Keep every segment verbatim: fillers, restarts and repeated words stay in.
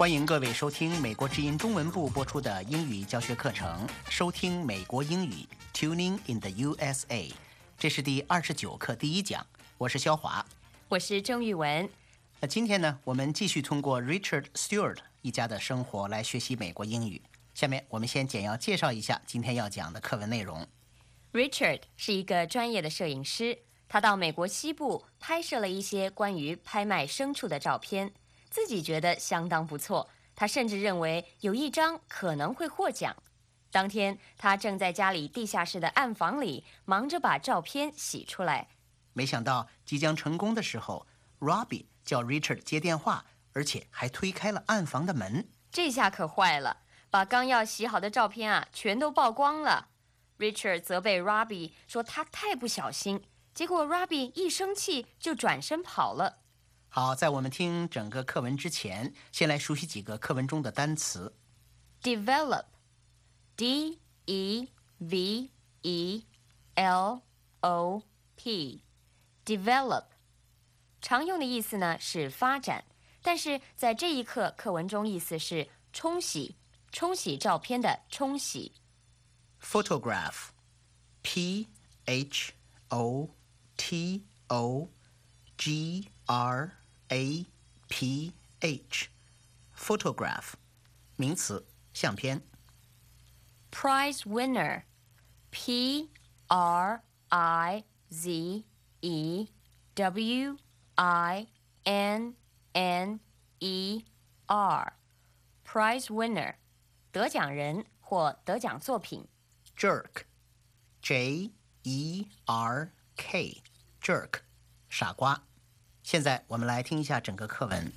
欢迎各位收听美国之音中文部播出的英语教学课程，收听美国英语 Tuning in the U S A。 这是第二十九课第一讲，我是肖华， 我是郑玉文。 那今天呢，我们继续通过 Richard Stewart 一家的生活来学习美国英语。下面我们先简要介绍一下今天要讲的课文内容。 Richard 是一个专业的摄影师，他到美国西部拍摄了一些关于拍卖牲畜的照片，自己觉得相当不错，他甚至认为有一张可能会获奖。当天他正在家里地下室的暗房里忙着把照片洗出来， 没想到即将成功的时候， Robbie 叫 Richard 接电话，而且还推开了暗房的门。 这下可坏了，把刚要洗好的照片啊全都曝光了。 Richard 责备 Robbie 说他太不小心，结果 Robbie 一生气就转身跑了。 好，在我们听整个课文之前，先来熟悉几个课文中的单词。 Develop D E V E L O P Develop 常用的意思呢是发展，但是在这一课课文中意思是冲洗，冲洗照片的冲洗。 Photograph P H O T O G R A P H Photograph 名词，相片。 Prize winner P R I Z E W I N N E R Prize winner 得奖人或得奖作品。 Jerk J E R K Jerk 傻瓜。现在我们来听一下整个课文。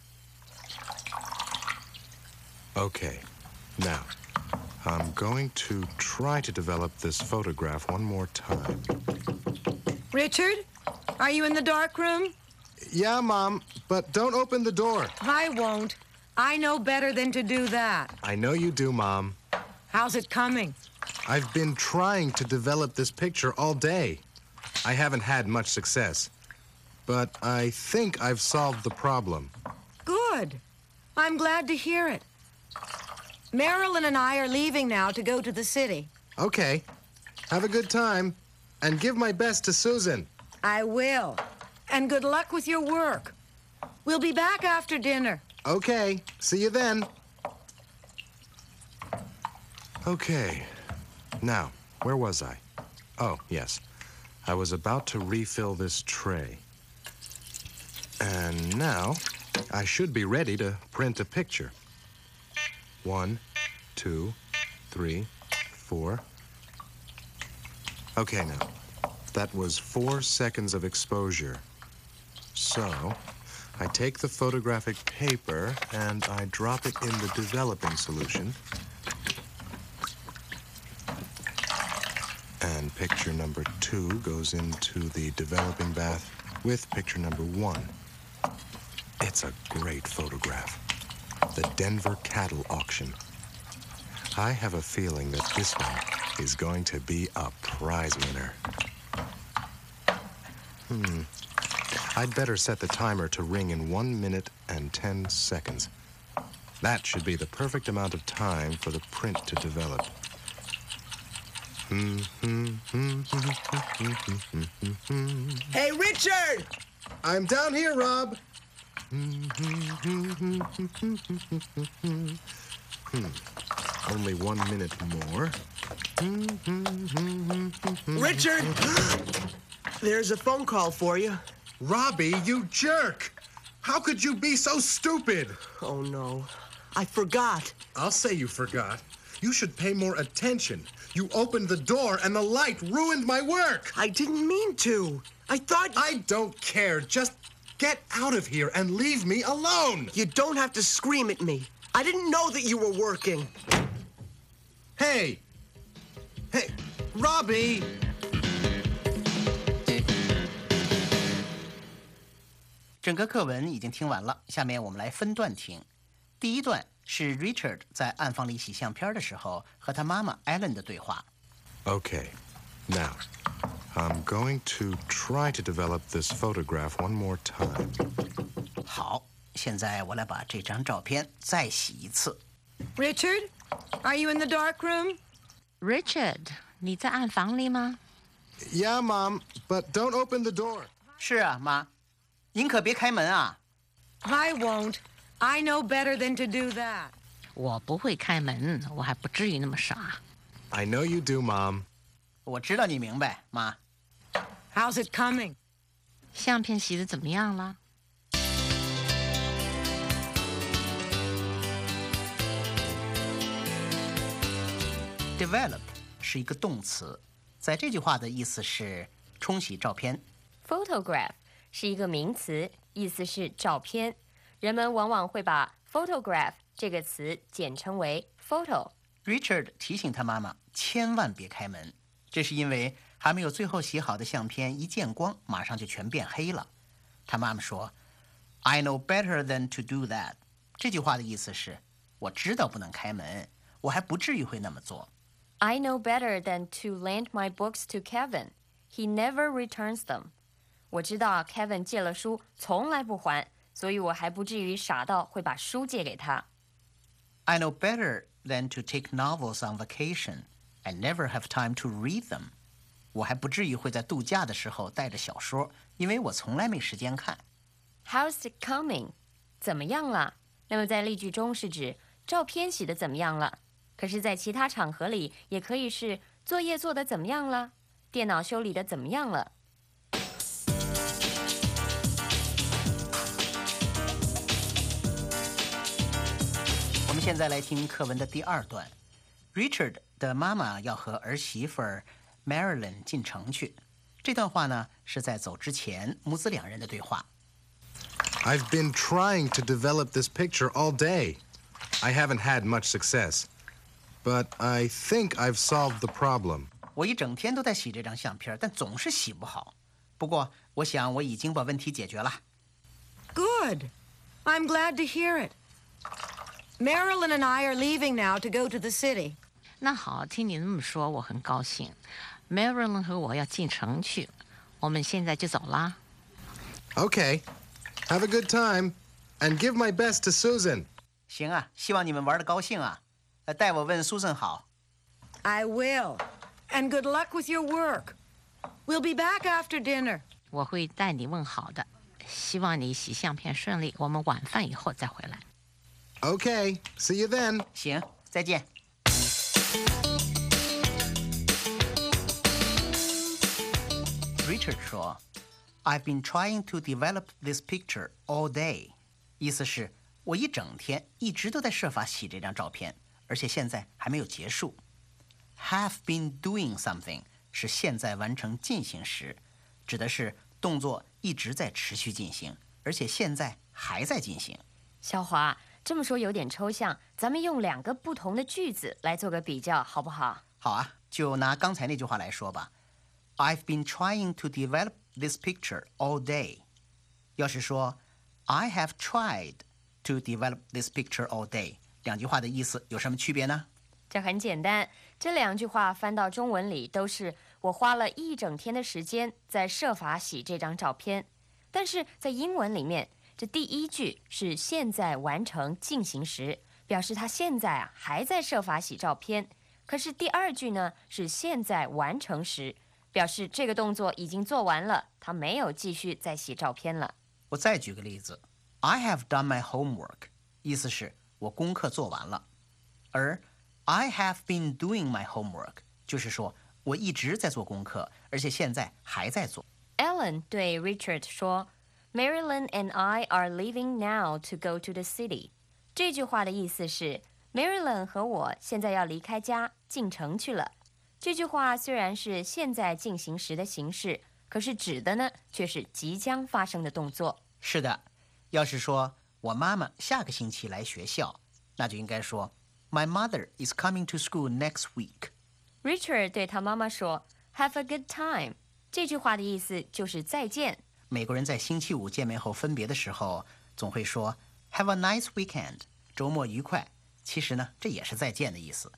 Okay, now I'm going to try to develop this photograph one more time. Richard, are you in the dark room? Yeah, Mom, but don't open the door. I won't. I know better than to do that. I know you do, Mom. How's it coming? I've been trying to develop this picture all day. I haven't had much success, but I think I've solved the problem. Good. I'm glad to hear it. Marilyn and I are leaving now to go to the city. Okay. Have a good time, and give my best to Susan. I will. And good luck with your work. We'll be back after dinner. Okay. See you then. Okay. Now, where was I? Oh, yes. I was about to refill this tray. And now, I should be ready to print a picture. One, two, three, four. Okay, now, that was four seconds of exposure. So, I take the photographic paper and I drop it in the developing solution. And picture number two goes into the developing bath with picture number one. It's a great photograph. The Denver Cattle Auction. I have a feeling that this one is going to be a prize winner. Hmm. I'd better set the timer to ring in one minute and ten seconds. That should be the perfect amount of time for the print to develop. Hey, Richard! I'm down here, Rob. Hmm. Only one minute more. Richard! There's a phone call for you. Robbie, you jerk! How could you be so stupid? Oh, no. I forgot. I'll say you forgot. You should pay more attention. You opened the door and the light ruined my work. I didn't mean to. I thought... I don't care. Just get out of here and leave me alone. You don't have to scream at me. I didn't know that you were working. Hey! Hey, Robbie! 整个课文已经听完了，下面我们来分段听。第一段是 Richard 在暗房里洗相片的时候和他妈妈 Ellen 的对话。 Okay, now, I'm going to try to develop this photograph one more time. 好， 现在我来把这张照片再洗一次。 Richard, are you in the dark room? Richard, 你在暗房里吗？ Yeah, Mom, but don't open the door. 是啊，妈，您可别开门啊。 I won't. I know better than to do that. 我不会开门，我还不至于那么傻。 I know you do, Mom. 我知道你明白，妈。 How's it coming? 相片洗得怎么样了？ Develop 是一个动词，在这句话的意思是冲洗照片。 Photograph 是一个名词，意思是照片。人们往往会把 photograph 这个词简称为 photo。 Richard 提醒他妈妈千万别开门，这是因为还没有最后洗好的相片一见光，马上就全变黑了。他妈妈说 I know better than to do that。 这句话的意思是我知道不能开门，我还不至于会那么做。 I know better than to lend my books to Kevin. He never returns them. 我知道 Kevin 借了书从来不还，所以我还不至于傻到会把书借给他。 I know better than to take novels on vacation. I never have time to read them. 我还不至于会在度假的时候带着小说，因为我从来没时间看。 How's it coming? 怎么样了？那么在例句中是指照片洗得怎么样了？可是，在其他场合里，也可以是作业做得怎么样了，电脑修理得怎么样了。 我们现在来听课文的第二段。Richard 的妈妈要和儿媳妇 Marilyn 进城去。这段话呢，是在走之前母子两人的对话。 I've been trying to develop this picture all day. I haven't had much success, but I think I've solved the problem. 我一整天都在洗这张相片，但总是洗不好。不过，我想我已经把问题解决了。 Good. I'm glad to hear it. Marilyn and I are leaving now to go to the city. 那好，听你那么说，我很高兴。Marilyn 和我要进城去，我们现在就走啦。 Okay. Have a good time, and give my best to Susan. 行啊，希望你们玩得高兴啊。呃，代我问苏珊好。 I will. And good luck with your work. We'll be back after dinner. 我会代你问好的，希望你洗相片顺利。我们晚饭以后再回来。 Okay. See you then. 行，再见。Richard 说 I've been trying to develop this picture all day. 意思是我一整天一直都在设法洗这张照片，而且现在还没有结束。Have been doing something 是现在完成进行时，指的是动作一直在持续进行，而且现在还在进行。 小华，这么说有点抽象，咱们用两个不同的句子来做个比较，好不好？ 好啊，就拿刚才那句话来说吧。I've been trying to develop this picture all day. 要是说 I have tried to develop this picture all day， 两句话的意思有什么区别呢？ 这很简单，这两句话翻到中文里都是我花了一整天的时间在设法洗这张照片。但是在英文里面，这第一句是现在完成进行时，表示他现在啊还在设法洗照片。可是第二句呢是现在完成时，表示这个动作已经做完了，他没有继续再洗照片了。 我再举个例子 I have done my homework， 意思是我功课做完了。而 I have been doing my homework 就是说我一直在做功课，而且现在还在做。 Ellen 对 Richard 说 Marilyn and I are leaving now to go to the city。 这句话的意思是 Marilyn 和我现在要离开家进城去了。这句话虽然是现在进行时的形式，可是指的呢却是即将发生的动作。 是的，要是说我妈妈下个星期来学校，那就应该说 My mother is coming to school next week。 Richard 对他妈妈说 Have a good time。 这句话的意思就是再见。 美国人在星期五见面后分别的时候，总会说 Have a nice weekend， 周末愉快。其实呢，这也是再见的意思。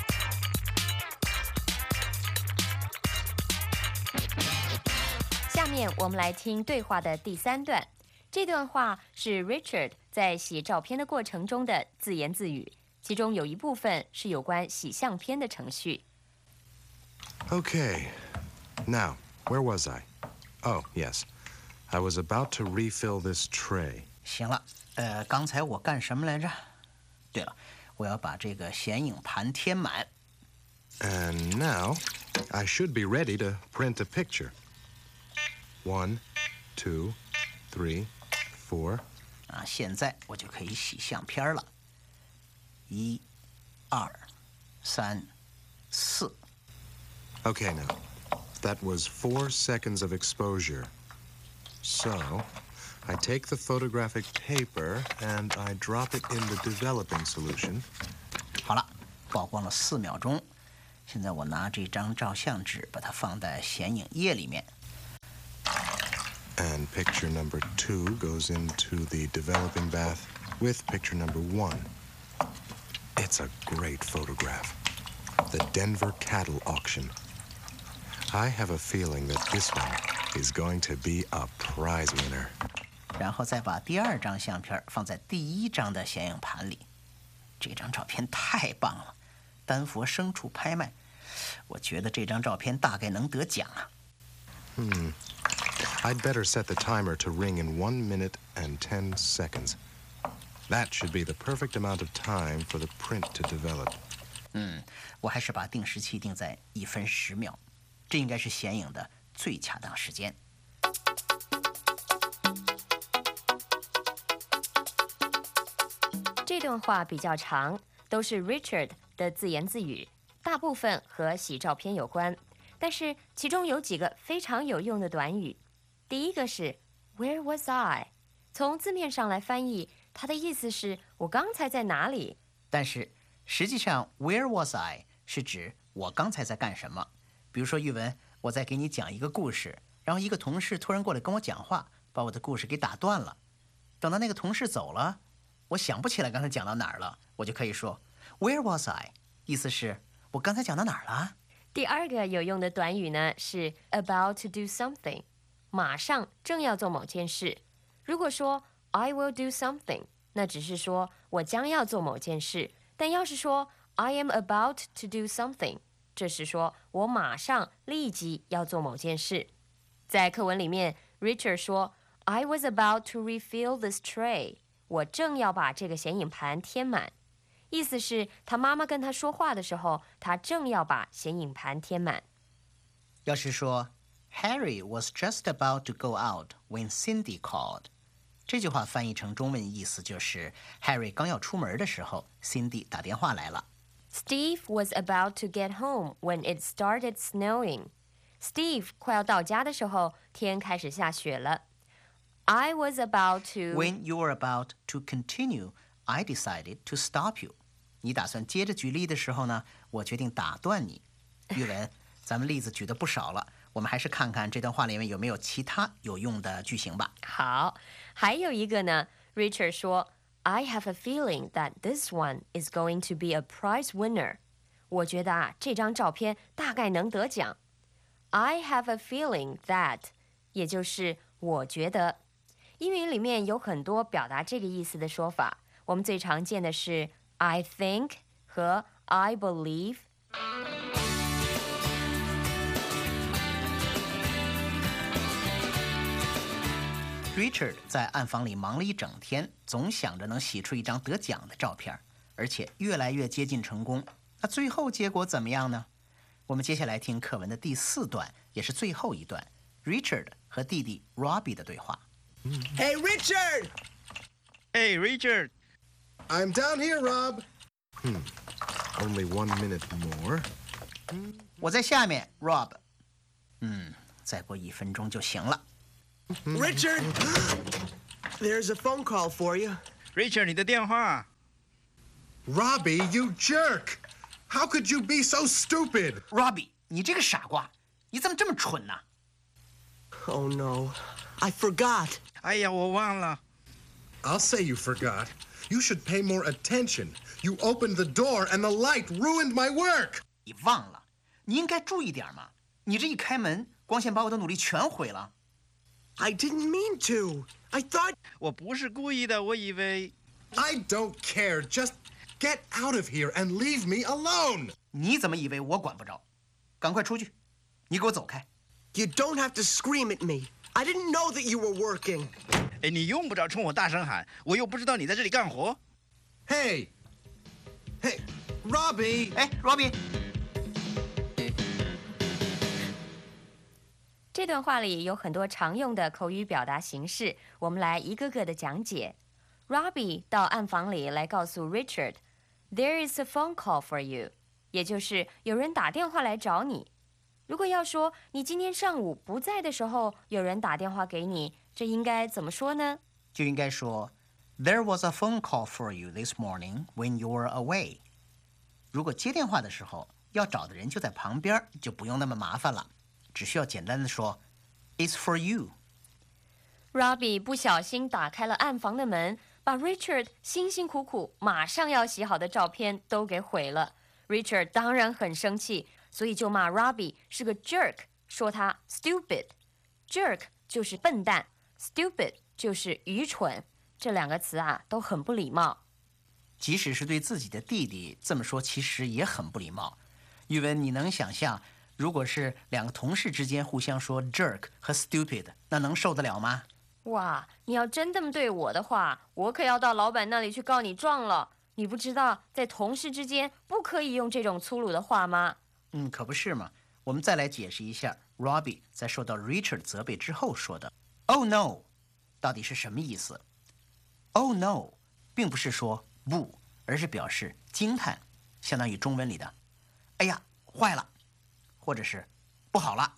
下面面我们来听对话的第三段。这段话是 Richard 在洗照片的过程中的自言自语，其中有一部分是有关洗相片的程序。 Okay, now, where was I? Oh, yes. I was about to refill this tray. 行了，呃，刚才我干什么来着？对了，我要把这个显影盘填满。 And now, I should be ready to print a picture. One, two, three, four. 啊，现在我就可以洗相片了。一、二、三、四。 Okay, now, that was four seconds of exposure. So, I take the photographic paper and I drop it in the developing solution. 好了，曝光了四秒钟。现在我拿这张照相纸，把它放在显影液里面。 And picture number two goes into the developing bath with picture number one. It's a great photograph. The Denver Cattle Auction. I have a feeling that this one is going to be a prize winner. 然后再把第二张相片放在第一张的显影盘里。这张照片太棒了，丹佛牲畜拍卖，我觉得这张照片大概能得奖啊。 Hmm. I'd better set the timer to ring in one minute and ten seconds. That should be the perfect amount of time for the print to develop. 嗯，我还是把定时器定在一分十秒，这应该是显影的最恰当时间。 这段话比较长，都是 Richard 的自言自语，大部分和洗照片有关，但是其中有几个非常有用的短语。第一个是 Where was I？ 从字面上来翻译，它的意思是我刚才在哪里？ 但是实际上 Where was I 是指我刚才在干什么。比如说玉文，我在给你讲一个故事，然后一个同事突然过来跟我讲话，把我的故事给打断了。等到那个同事走了，我想不起来刚才讲到哪儿了，我就可以说 Where was I？ 意思是我刚才讲到哪儿了？ 第二个有用的短语呢是 about to do something， 马上正要做某件事。如果说 I will do something， 那只是说我将要做某件事，但要是说 I am about to do something， 这是说我马上立即要做某件事。在课文里面 Richard 说 I was about to refill this tray， 我正要把这个显影盘填满，意思是他妈妈跟他说话的时候，他正要把显影盘填满。 要是说 Harry was just about to go out when Cindy called， 这句话翻译成中文意思就是 Harry 刚要出门的时候 Cindy 打电话来了。 Steve was about to get home when it started snowing。 Steve 快要到家的时候，天开始下雪了。 I was about to When you were about to continue, I decided to stop you。 你打算接着举例的时候呢，我决定打断你。玉文，咱们例子举得不少了，我们还是看看这段话里面有没有其他有用的句型吧。 好，还有一个呢 Richard 说 I have a feeling that this one is going to be a prize winner。 我觉得啊，这张照片大概能得奖。 I have a feeling that 也就是我觉得。英语里面有很多表达这个意思的说法，我们最常见的是 I think 和 I believe。 Richard 在暗房里忙了一整天，总想着能洗出一张得奖的照片，而且越来越接近成功。那最后结果怎么样呢？我们接下来听课文的第四段，也是最后一段 Richard 和弟弟 Robbie 的对话。 Hey, Richard! Hey, Richard! I'm down here, Rob. Hmm. Only one minute more. 我在下面 Rob。 嗯，再过一分钟就行了。 Richard! There's a phone call for you. Richard, 你的电话。 Robbie, you jerk! How could you be so stupid? Robbie， 你这个傻瓜，你怎么这么蠢呢？ Oh, no. I forgot. 哎呀，我忘了。 I'll say you forgot. You should pay more attention. You opened the door and the light ruined my work. 你忘了，你应该注意点嘛！你这一开门，光线把我的努力全毁了。 I didn't mean to. I thought... 我不是故意的，我以为。 I don't care. Just get out of here and leave me alone. 你怎么以为我管不着？赶快出去！你给我走开！ You don't have to scream at me. I didn't know that you were working. 哎，你用不着冲我大声喊，我又不知道你在这里干活。 Hey. Hey, Robbie. 哎，Robbie。 这段话里有很多常用的口语表达形式，我们来一个个的讲解。Robbie 到暗房里来告诉 Richard，There is a phone call for you， 也就是有人打电话来找你。如果要说你今天上午不在的时候有人打电话给你，这应该怎么说呢？ 就应该说 There was a phone call for you this morning when you were away。如果接电话的时候要找的人就在旁边，就不用那么麻烦了，只需要简单的说 It's for you。 Robbie 不小心打开了暗房的门，把 Richard 辛辛苦苦马上要洗好的照片都给毁了。 Richard 当然很生气，所以就骂 Robbie 是个 jerk， 说他 stupid。 jerk 就是笨蛋， stupid 就是愚蠢，这两个词啊都很不礼貌。 即使是对自己的弟弟这么说，其实也很不礼貌。玉文，你能想象如果是两个同事之间互相说 jerk 和 stupid， 那能受得了吗？ 哇，你要真这么对我的话，我可要到老板那里去告你状了。你不知道在同事之间不可以用这种粗鲁的话吗？ 嗯，可不是嘛。我们再来解释一下 Robbie 在受到 Richard 责备之后说的 Oh no 到底是什么意思。 Oh no 并不是说不，而是表示惊叹，相当于中文里的哎呀坏了，或者是不好了。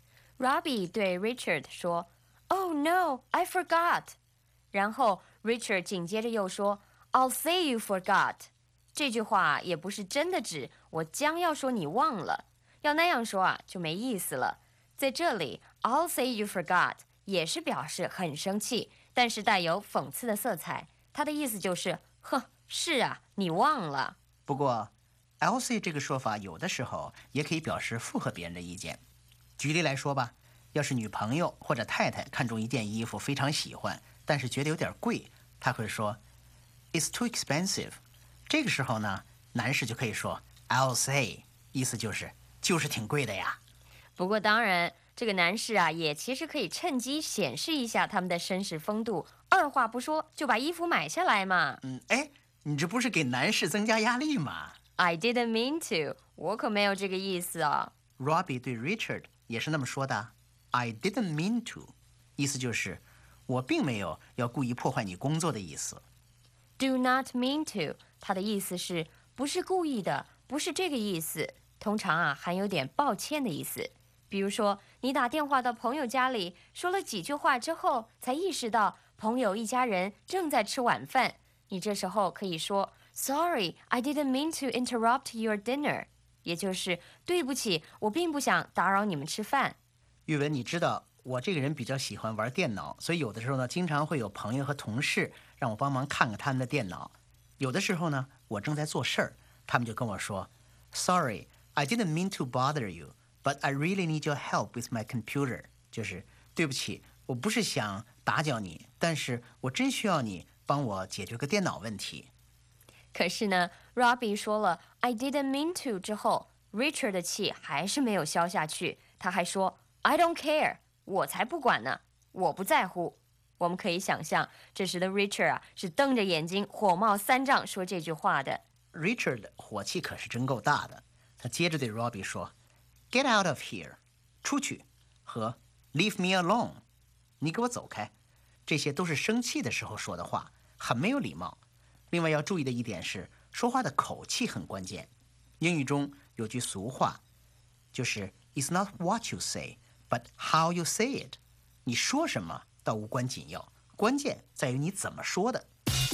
Robbie 对 Richard 说 Oh no, I forgot。 然后 Richard 紧接着又说 I'll say you forgot。 这句话也不是真的指我将要说你忘了，要那样说啊就没意思了。在这里 I'll say you forgot 也是表示很生气，但是带有讽刺的色彩，它的意思就是哼，是啊，你忘了。 不过 I'll say 这个说法有的时候也可以表示附和别人的意见。举例来说吧，要是女朋友或者太太看中一件衣服非常喜欢，但是觉得有点贵，她会说 It's too expensive。 这个时候呢，男士就可以说 I'll say， 意思就是就是挺贵的呀。 不过当然这个男士啊也其实可以趁机显示一下他们的绅士风度，二话不说就把衣服买下来嘛。 嗯，哎，你这不是给男士增加压力吗？ I didn't mean to， 我可没有这个意思啊。 Robbie 对 Richard 也是那么说的 I didn't mean to， 意思就是我并没有要故意破坏你工作的意思。 Do not mean to， 它的意思是不是故意的，不是这个意思，通常啊含有点抱歉的意思。比如说你打电话到朋友家里，说了几句话之后才意识到朋友一家人正在吃晚饭，你这时候可以说 Sorry, I didn't mean to interrupt your dinner， 也就是对不起，我并不想打扰你们吃饭。 玉文，你知道我这个人比较喜欢玩电脑，所以有的时候呢，经常会有朋友和同事让我帮忙看看他们的电脑。有的时候呢，我正在做事儿，他们就跟我说 Sorry, I didn't mean to bother you, but I really need your help with my computer。 就是对不起，我不是想打搅你，但是我真需要你帮我解决个电脑问题。 可是呢 Robbie 说了 I didn't mean to 之后， Richard 的气还是没有消下去，他还说 I don't care， 我才不管呢，我不在乎。我们可以想象这时的 Richard 啊是瞪着眼睛火冒三丈说这句话的。 Richard 火气可是真够大的，他接着对 Robbie 说 Get out of here， 出去，和 Leave me alone， 你给我走开，这些都是生气的时候说的话，很没有礼貌。另外要注意的一点是，说话的口气很关键。英语中有句俗话，就是 It's not what you say, but how you say it。 你说什么倒无关紧要，关键在于你怎么说的。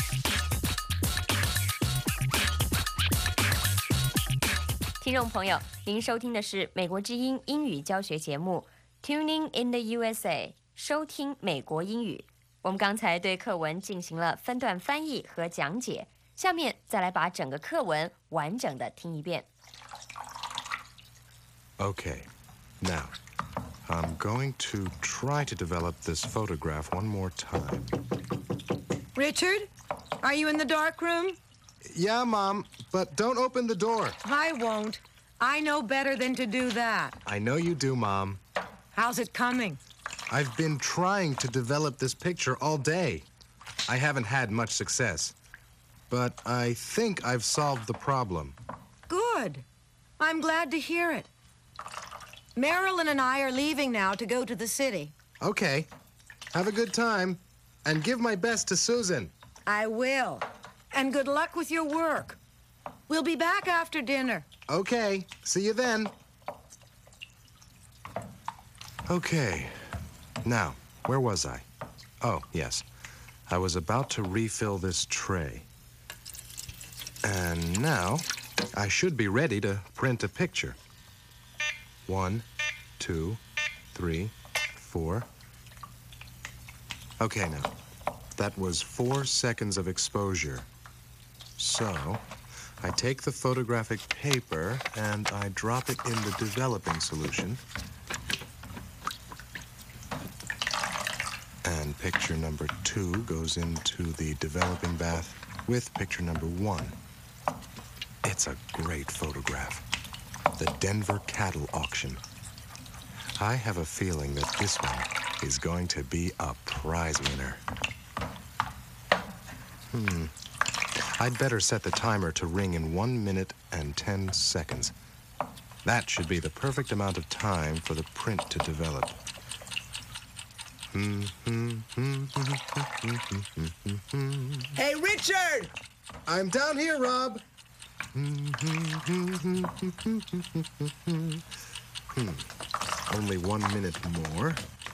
听众朋友，您收听的是美国之音英语教学节目 Tuning in the U S A， 收听美国英语。我们刚才对课文进行了分段翻译和讲解，下面再来把整个课文完整的听一遍。 Okay, now, I'm going to try to develop this photograph one more time. Richard, are you in the dark room? Yeah, Mom, but don't open the door. I won't. I know better than to do that. I know you do, Mom. How's it coming? I've been trying to develop this picture all day. I haven't had much success, but I think I've solved the problem. Good. I'm glad to hear it. Marilyn and I are leaving now to go to the city. Okay. Have a good time, and give my best to Susan. I will. And good luck with your work. We'll be back after dinner. Okay. See you then. Okay. Now, where was I? Oh, yes. I was about to refill this tray. And now, I should be ready to print a picture. One, two, three, four. Okay, now, that was four seconds of exposure. So, I take the photographic paper and I drop it in the developing solution. And picture number two goes into the developing bath with picture number one. It's a great photograph. The Denver Cattle Auction. I have a feeling that this one is going to be a prize winner. Hmm. I'd better set the timer to ring in one minute and ten seconds. That should be the perfect amount of time for the print to develop. Hey, Richard! I'm down here, Rob. Hmm. Only one minute more.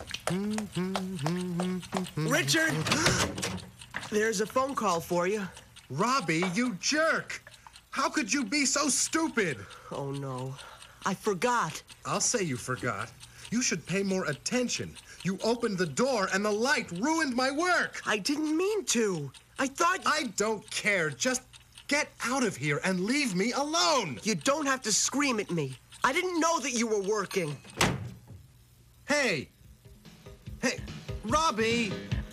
Richard! There's a phone call for you. Robbie, you jerk! How could you be so stupid? Oh, no. I forgot. I'll say you forgot. You should pay more attention. You opened the door and the light ruined my work. I didn't mean to. I thought... I don't care. Just get out of here and leave me alone. You don't have to scream at me. I didn't know that you were working. Hey! Hey, Robbie!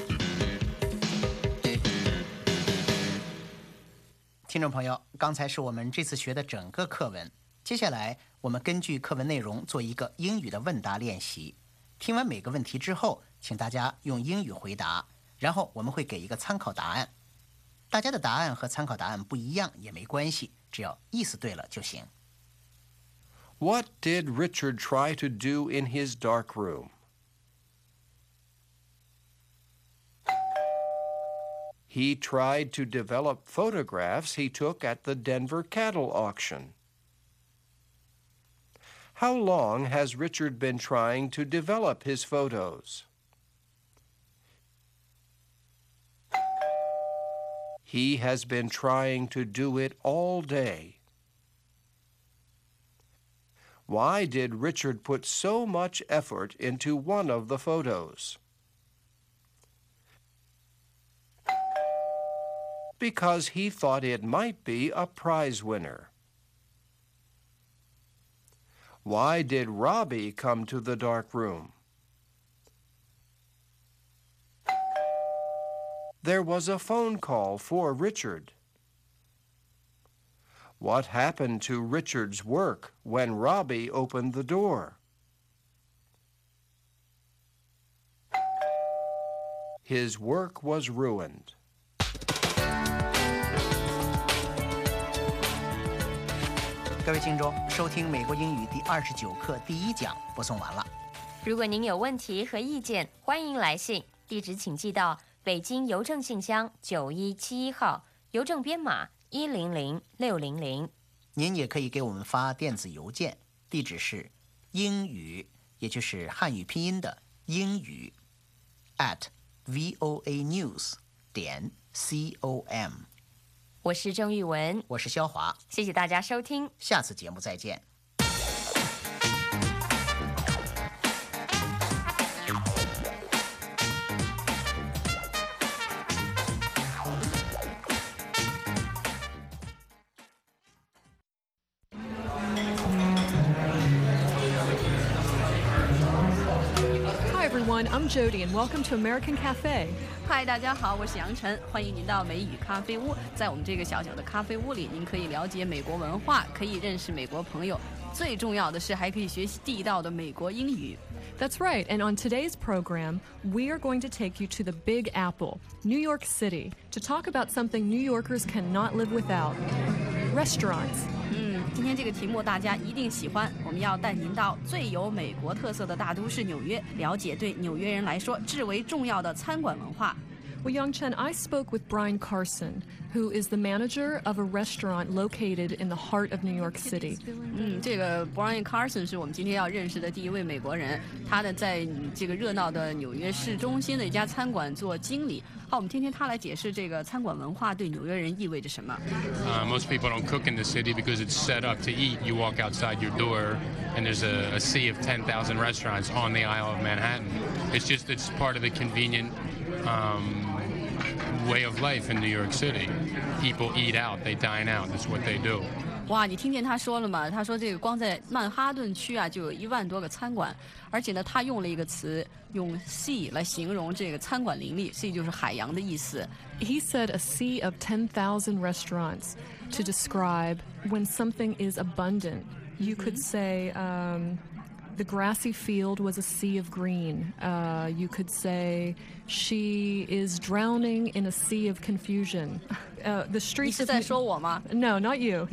听众朋友，刚才是我们这次学的整个课文。接下来，我们根据课文内容做一个英语的问答练习。听完每个问题之后，请大家用英语回答，然后我们会给一个参考答案。大家的答案和参考答案不一样也没关系，只要意思对了就行。 What did Richard try to do in his dark room? He tried to develop photographs he took at the Denver Cattle Auction. How long has Richard been trying to develop his photos? He has been trying to do it all day. Why did Richard put so much effort into one of the photos? Because he thought it might be a prize winner. Why did Robbie come to the dark room? There was a phone call for Richard. What happened to Richard's work when Robbie opened the door? His work was ruined. 各位听众，收听美国英语第二十九课第一讲播送完了。 如果您有问题和意见，欢迎来信，地址请寄到北京邮政信箱九一七一号，邮政编码一零零六零零。 您也可以给我们发电子邮件，地址是英语，也就是汉语拼音的英语 at voanews 点 com。 我是郑玉文， 我是肖华， 谢谢大家收听， 下次节目再见。 everyone. I'm Jody, and welcome to American Cafe. 嗨，大家好，我是杨晨，欢迎您到美语咖啡屋。在我们这个小小的咖啡屋里，您可以了解美国文化，可以认识美国朋友，最重要的是还可以学习地道的美国英语。 That's right, and on today's program, we are going to take you to the Big Apple, New York City, to talk about something New Yorkers cannot live without: restaurants. 嗯，今天这个题目大家一定喜欢。我们要带您到最有美国特色的大都市纽约，了解对纽约人来说至为重要的餐馆文化。 Well, Young Chen, I spoke with Brian Carson, who is the manager of a restaurant located in the heart of New York City. 嗯，这个 Brian Carson 是我们今天要认识的第一位美国人，他呢在这个热闹的纽约市中心的一家餐馆做经理。好，我们听听他来解释这个餐馆文化对纽约人意味着什么。 Uh, most people don't cook in the city because it's set up to eat. You walk outside your door, and there's a, a sea of ten thousand restaurants on the Isle of Manhattan. It's just it's part of the convenient um, way of life in New York City. People eat out, they dine out. That's what they do. 哇，你听见他说了吗？他说这个光在曼哈顿区啊，就有一万多个餐馆，而且呢，他用了一个词，用 sea 来形容这个餐馆林立 ，sea 就是海洋的意思。 He said a sea of ten thousand restaurants to describe when something is abundant. You could say um, the grassy field was a sea of green. Uh, you could say she is drowning in a sea of confusion. Uh, the streets 你是在说我吗？ No, not you.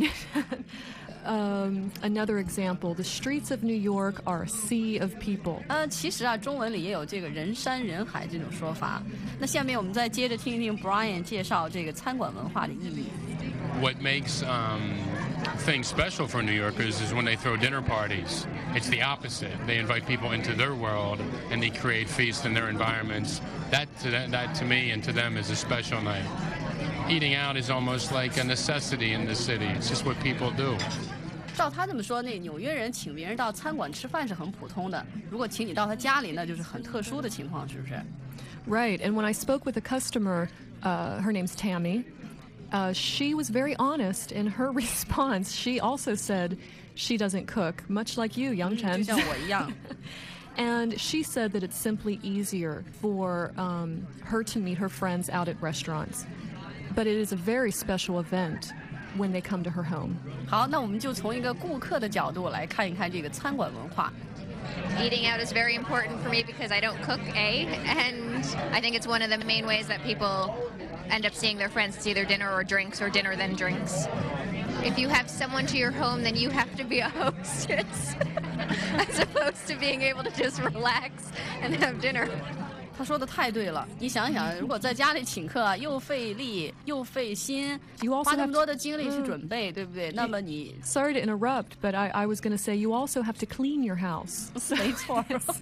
um, another example, the streets of New York are a sea of people. 呃，其实啊，中文里也有这个人山人海这种说法。那下面我们再接着听一听 Brian 介绍这个餐馆文化的意义。 What makes um, things special for New Yorkers is when they throw dinner parties. It's the opposite. They invite people into their world and they create feasts in their environments. That to, that, that to me and to them is a special night. Eating out is almost like a necessity in the city. It's just what people do. 照他这么说，那纽约人请别人到餐馆吃饭是很普通的，如果请你到他家里，那就是很特殊的情况，是不是？ Right, and when I spoke with a customer, uh, her name's Tammy, uh, she was very honest in her response. She also said she doesn't cook, much like you, Young Chen. 就像我一样。 And she said that it's simply easier for um, her to meet her friends out at restaurants. But it is a very special event when they come to her home. 好，那我们就从一个顾客的角度来看一看这个餐馆文化。 Eating out is very important for me because I don't cook, A, and I think it's one of the main ways that people end up seeing their friends. It's either dinner or drinks or dinner then drinks. If you have someone to your home, then you have to be a hostess as opposed to being able to just relax and have dinner. 他说的太对了，你想想，如果在家里请客，又费力又费心，花那么多的精力去准备，对不对？那么你 Sorry to interrupt, but I, I was going to say you also have to clean your house. 没错。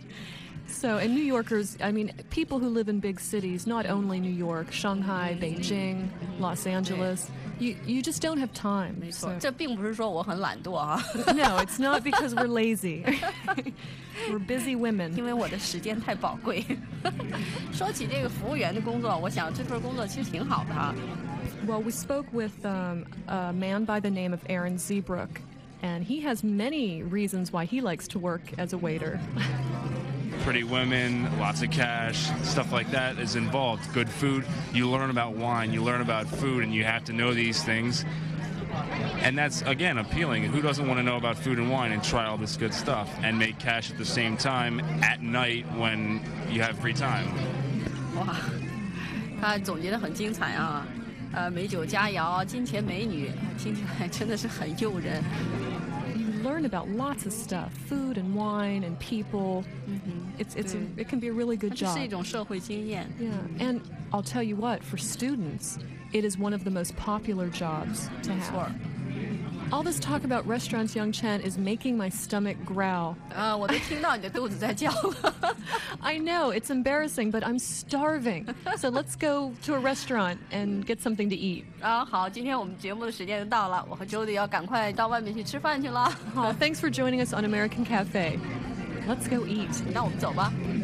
So, and New Yorkers, I mean, people who live in big cities, not only New York, Shanghai, Beijing, Los Angeles, you, you just don't have time. 没错，这并不是说我很懒惰啊。 No, it's not because we're lazy. We're busy women. 因为我的时间太宝贵。说起这个服务员的工作，我想这份工作其实挺好的哈。 Well, we spoke with um, a man by the name of Aaron Zeebrook, and he has many reasons why he likes to work as a waiter. Pretty women, lots of cash, stuff like that is involved. Good food, you learn about wine, you learn about food, and you have to know these things. And that's, again, appealing. Who doesn't want to know about food and wine and try all this good stuff and make cash at the same time at night when you have free time? 哇，他总结得很精彩啊！呃，美酒佳肴，金钱美女，听起来真的是很诱人。 You learn about lots of stuff, food and wine and people. Mm-hmm. It's it's a, it can be a really good job. 这是一种社会经验。 Yeah, and I'll tell you what, for students, it is one of the most popular jobs to have. All this talk about restaurants, Young Chen, is making my stomach growl. 啊，我都听到你的肚子在叫了。 I know, it's embarrassing, but I'm starving. So let's go to a restaurant and get something to eat. 啊，好，今天我们节目的时间就到了，我和 Jody 要赶快到外面去吃饭去了。 Oh, thanks for joining us on American Cafe. Let's go eat. 那我们走吧。